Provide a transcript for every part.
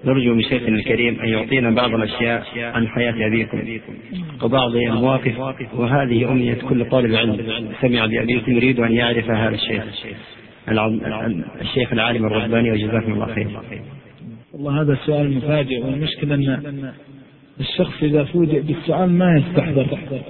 نرجو من شيخنا الكريم أن يعطينا بعض الأشياء عن حياة أبيكم وبعض المواقف، وهذه أمنية كل طالب علم سمع بأبيكم يريد أن يعرف هذا الشيخ العالم الرباني، وجزاكم الله خير. والله هذا السؤال مفاجئ، والمشكلة أن الشخص إذا فوجئ بالسؤال ما يستحضر.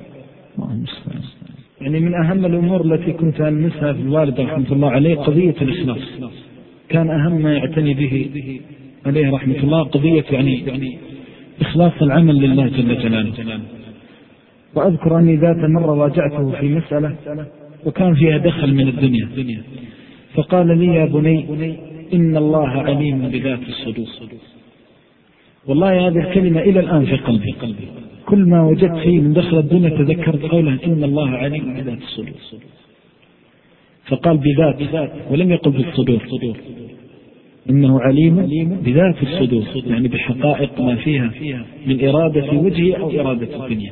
يعني من أهم الأمور التي كنت ألمسها في الوالد رحمة الله عليه قضية الإخلاص، كان أهم ما يعتني به عليه رحمة الله قضية يعني إخلاص العمل لله جل جلاله. وأذكر أني ذات مرة واجعته في مسألة وكان فيها دخل من الدنيا، فقال لي: يا بني إن الله عليم بذات الصدور. والله هذه الكلمة إلى الآن في قلبي، كل ما وجدت فيه من دخل الدنيا تذكرت قوله إن الله عليم بذات الصدور. فقال بذات ولم يقل بالصدور، إنه عليم بذات الصدور، يعني بحقائق ما فيها من إرادة وجهه أو إرادة الدنيا.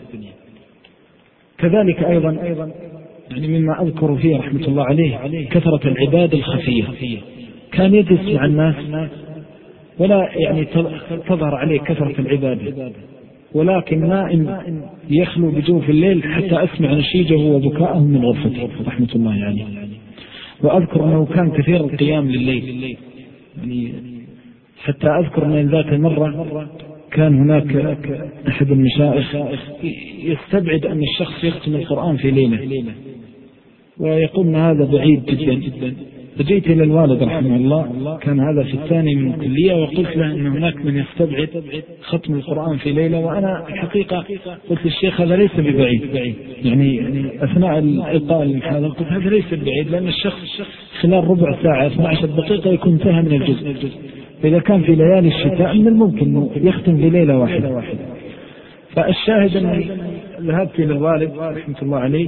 كذلك أيضا يعني مما أذكر فيه رحمة الله عليه كثرة العبادة الخفية، كان يجلس مع الناس ولا يعني تظهر عليه كثرة العبادة، ولكن ما إن يخلو بجوف الليل حتى أسمع نشيجه وبكاءه من غرفته رحمة الله عليه. وأذكر أنه كان كثير القيام لليل، يعني حتى أذكر من ذات المرة كان هناك أحد المشايخ يستبعد أن الشخص يختم القرآن في ليلة، ويقول أن هذا بعيد جدا. فجئت إلى الوالد رحمه الله، كان هذا في الثاني من الكلية، وقلت له أن هناك من يستبعد ختم القرآن في ليلة، وأنا الحقيقة قلت للشيخ هذا ليس ببعيد، يعني أثناء الإلقاء المحاضرة قلت هذا ليس ببعيد، لأن الشخص خلال ربع ساعة 12 دقيقة يكون انتهى من الجزء. فإذا كان في ليالي الشتاء من الممكن يختم في ليلة واحدة. فالشاهد أني ذهبت إلى الوالد رحمة الله عليه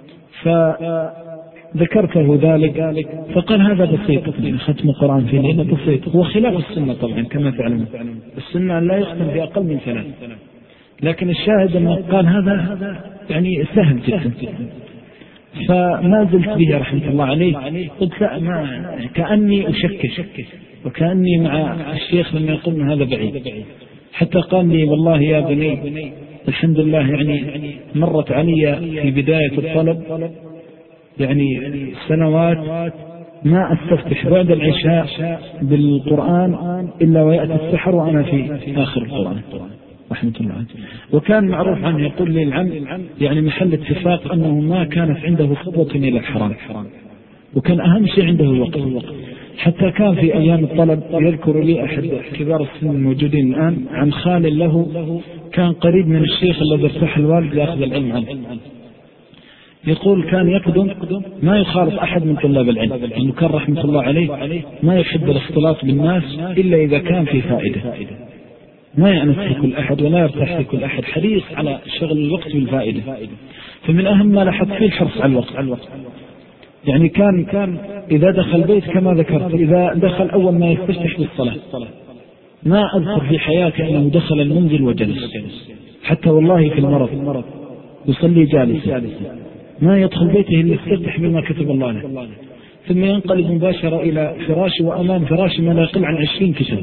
فذكرته ذلك، فقال هذا بسيط، ختم القرآن في ليلة بسيط، هو خلاف السنة طبعا كما تعلمون، السنة لا يختم في أقل من 3، لكن الشاهد أنه قال هذا يعني سهل جدا. فما زلت به رحمة الله عليه، قلت لا، ما كأني أشكك وكأني مع الشيخ لما يقول هذا بعيد، حتى قال لي والله يا بني الحمد لله يعني مرت علي في بداية الطلب يعني سنوات ما أستفتح بعد العشاء بالقرآن إلا ويأتي السحر وأنا في آخر القرآن رحمة الله عليه. وكان معروف عنه يقول لي العم يعني محل اتفاق أنه ما كانت عنده خطوة إلى الحرام، وكان أهم شيء عنده الوقت. حتى كان في أيام الطلب يذكر لي أحد كبار السن الموجودين الآن عن خال له كان قريب من الشيخ الذي ارتاح الوالد لأخذ العلم عنه، يقول كان يقدم ما يخالط أحد من طلاب العلم، لأنه كان رحمة الله عليه ما يحب الاختلاط بالناس إلا إذا كان في فائدة، ما يأنس في كل أحد ولا يرتاح في كل أحد، حريص على شغل الوقت بالفائدة. فمن أهم ما لاحظت فيه الحرص على الوقت. يعني كان إذا دخل البيت كما ذكرت، إذا دخل أول ما يستفتح بالصلاة، ما أذكر في حياتي أنه دخل المنزل وجلس، حتى والله في المرض يصلي جالسا، ما يدخل بيته إلا يستفتح بما كتب الله له، ثم ينقلب مباشرة إلى فراشه، وأمام فراشه ما لا يقل عن 20 كتاب،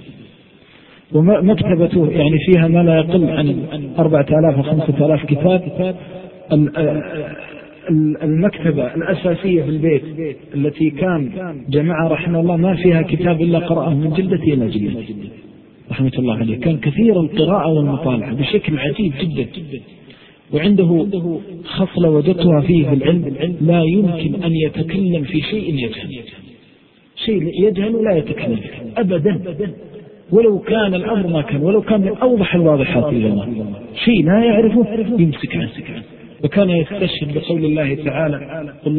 ومكتبته يعني فيها ما لا يقل عن 4000 و 5000 كتاب. المكتبة الأساسية في البيت التي كان جماعة رحمه الله ما فيها كتاب إلا قرأه من جلدته إلى جلدته رحمة الله عليه، كان كثير القراءة والمطالعة بشكل عجيب جدا. وعنده خصلة وجدتها فيه في العلم، لا يمكن أن يتكلم في شيء يجهل لا يتكلم أبدا، ولو كان الأمر ما كان، ولو كان من أوضح الواضحات إلى الله، شيء لا يعرفه يمسك عنه. وكان يستشهد بقول الله تعالى قل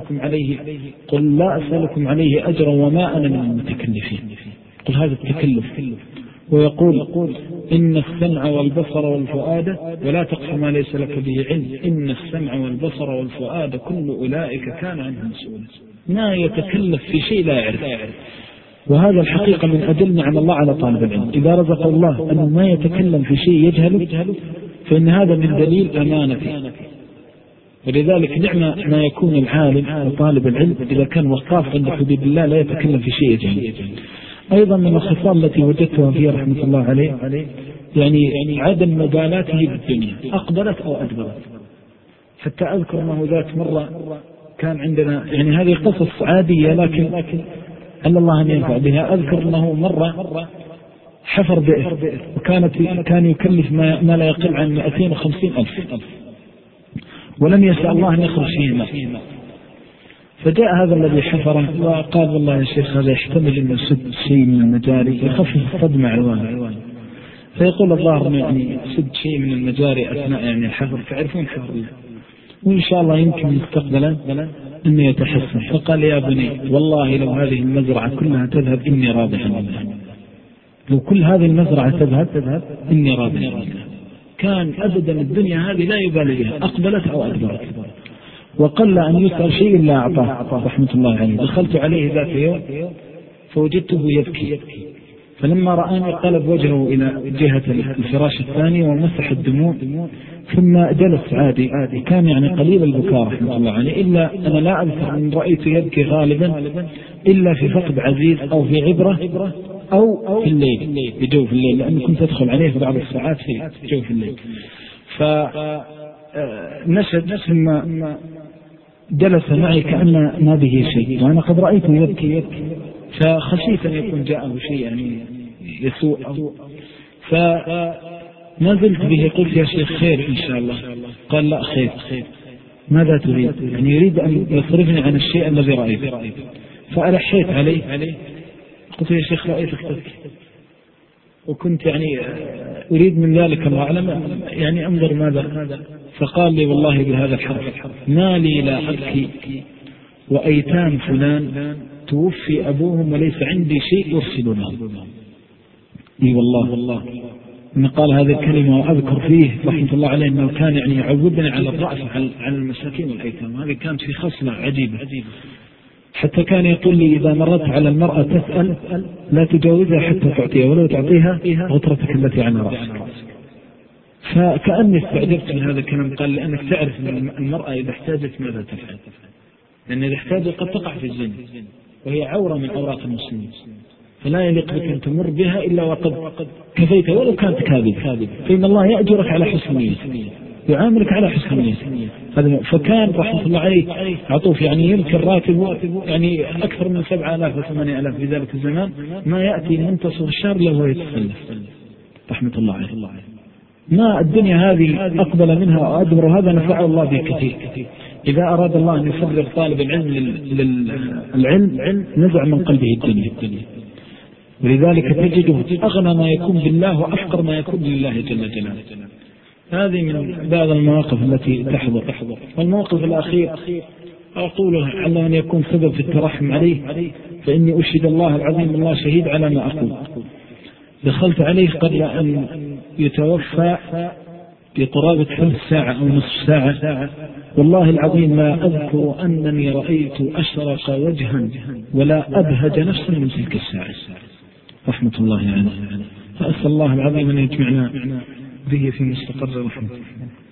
لا أسألكم عليه أجرا وما أنا من المتكلفين، قل هذا التكلف. ويقول إن السمع والبصر والفؤاد ولا تقف ما ليس لك به علم، إن السمع والبصر والفؤاد كل أولئك كان عنه مسؤولا، ما يتكلف في شيء لا يعرف. وهذا الحقيقة من أدل نعم الله على طالب العلم، إذا رزق الله أنه ما يتكلم في شيء يجهل فإن هذا من دليل أمانته. ولذلك نعم ما يكون العالم وطالب العلم إذا كان وقاف عند حدود الله لا يتكلم في شيء يجهل. أيضا من الخصال التي وجدتها فيه رحمة الله عليه يعني عدم مبالاته بالدنيا أقبلت أو أدبرت. حتى أذكر أنه ذات مرة كان عندنا يعني هذه قصص عادية لكن أن الله أن ينفع بها. أذكر أنه مرة حفر بئر كان يكلف ما لا يقل عن 250,000 ولم يشاء الله أن يخرج فيه ماء. فجاء هذا الذي حفره وقال والله يا شيخ هذا يحتمل أن يسد شيء من المجاري يخفف الصدمة عوانه. فيقول الظاهر يعني سد شيء من المجاري أثناء يعني الحفر، تعرفون حفر وإن شاء الله يمكن مستقبلا أن يتحسن. فقال يا بني والله لو هذه المزرعة كلها تذهب إني راضي عنها، لو كل هذه المزرعة تذهب إني راضي عنها. كان أبدا الدنيا هذه لا يبالي بها أقبلت أو أدبرت، وقل أن يسأل شيء إلا أعطاه رحمة الله عليه. دخلت عليه ذات يوم فوجدته يبكي، فلما رآني قلب وجهه إلى جهة الفراش الثاني ومسح الدموع ثم جلس عادي. كان يعني قليل البكاء رحمة الله عليه، إلا أنا لا أذكر أن رأيته يبكي غالبا إلا في فقد عزيز أو في عبرة أو في الليل، بجوف الليل، لأني كنت أدخل عليه في بعض الساعات في جوف الليل. فنشد ثم جلس معي كأن ما به شيء، وأنا قد رأيته يبكي فخشيت أن يكون جاءه شيء يعني يسوء. فما زلت به قلت يا شيخ خير إن شاء الله؟ قال لا خير. ماذا تريد؟ يعني يريد أن يصرفني عن الشيء الذي رأيته. فألحيت عليه قلت يا شيخ رأيتك تبكي، وكنت يعني أريد من ذلك الله أعلم يعني أنظر ماذا. فقال لي والله بهذا الحرف ما لي لا أبكي وأيتام فلان توفي أبوهم وليس عندي شيء يرسل لهم. إي والله إن قال هذه الكلمة وأذكر فيه رحمة الله عليه أنه كان يعني يعودني على الرأس على المساكين والأيتام. هذه كانت في خصلة عجيبة، حتى كان يقول لي إذا مرت على المرأة تسأل لا تجاوزها حتى تعطيها، ولو تعطيها غطرتك التي على رأسك. فكأني استعجبت من هذا الكلام. قال لأنك تعرف أن المرأة إذا احتاجت ماذا تفعل، لأن إذا احتاجت قد تقع في الزنا وهي عورة من أوراق المسلمين، فلا يليق بك أن تمر بها إلا وقد كفيت ولو كانت كاذبة، فإن الله يأجرك على حسن نية، يعاملك على حسن نية. فكان رحمة الله عليه عطوف يعني يمكن راتبه يعني أكثر من 7,000 و8,000 في ذلك الزمان، ما يأتي منتصف الشهر له يتسلف رحمة الله عليه. ما الدنيا هذه أقبل منها وأدبر، وهذا نفع الله به كثير. إذا أراد الله أن يفرغ طالب العلم للعلم نزع من قلبه الدنيا، ولذلك تجده أغنى ما يكون بالله وأفقر ما يكون لله جل جلاله. هذه من بعض المواقف التي تحضر. والموقف الأخير أقوله على أن يكون سبب في الترحم عليه، فإني أشهد الله العظيم الله شهيد على ما أقول. دخلت عليه قبل أن يتوفى بقرابة 3 ساعة أو نصف ساعة، والله العظيم ما أذكر أنني رأيت أشرق وجها ولا أبهج نفسا من تلك الساعة رحمة الله عليه. فأسأل الله العظيم أن يجمعنا به في مستقر رحمته.